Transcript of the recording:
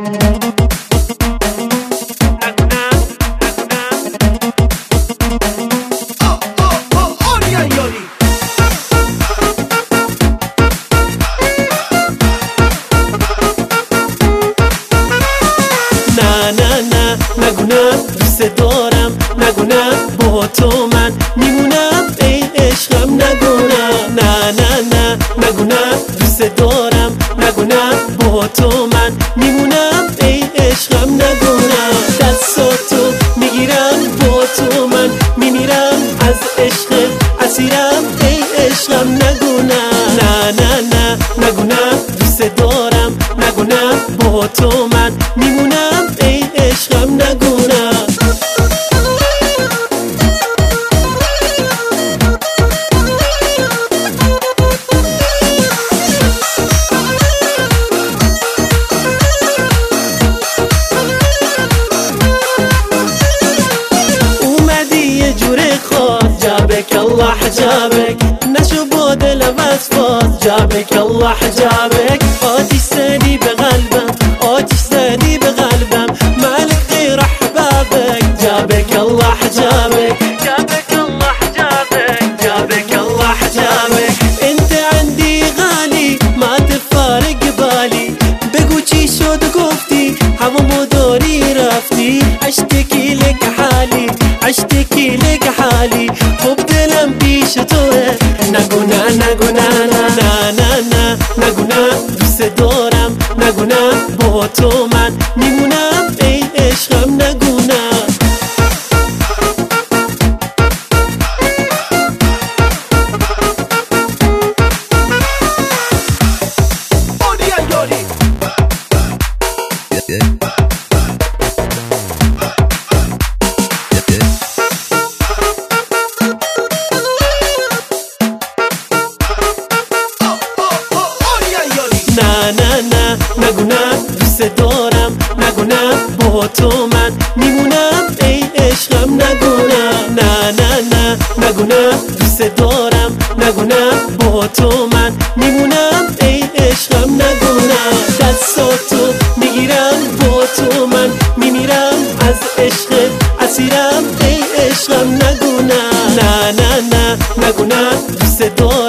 دوست دارم، نگونم با تو من میمونم، ای عشقم نگونم. نه نه نه نگونم دوست دارم، نگونم با تو من میمونم، ای عشقم نگونم. دستاتو میگیرم با تو من میمیرم، از عشق اسیرم، ای عشقم نگونم. نه نه نه نگونم دوست دارم، نگونم با تو من میمونم، ای عشقم نگونم. جابك الله حجابك نشو بود لمس فاز، جابك الله حجابك آتش زادي بقلبم، آتش زادي بقلبم، مالك غير احبابك. جابك الله حجابك، جابك الله حجابك، جابك الله حجابك. انت عندي غالي ما تفارق بالي، بگو چی شد گفتی همو داری رفتی، اشتكي لك حالي، اشتكي لك حالي، خوب دلم پیش توه. نگونا نگونا نه نه نه نگونا دوست دارم، نگونا با تو من میمونم، ای عشقم نگونا. نگونم دوست دارم، نگونم با تو من میمونم، ای عشقم نگونم. نه نه نه نگونم دوست دارم، نگونم با تو من میمونم، ای عشقم نگونم. دستاتو میگیرم با تو من میمیرم، از عشق اسیرم، ای عشقم نگونم. نه نه نه نگونم دوست دارم،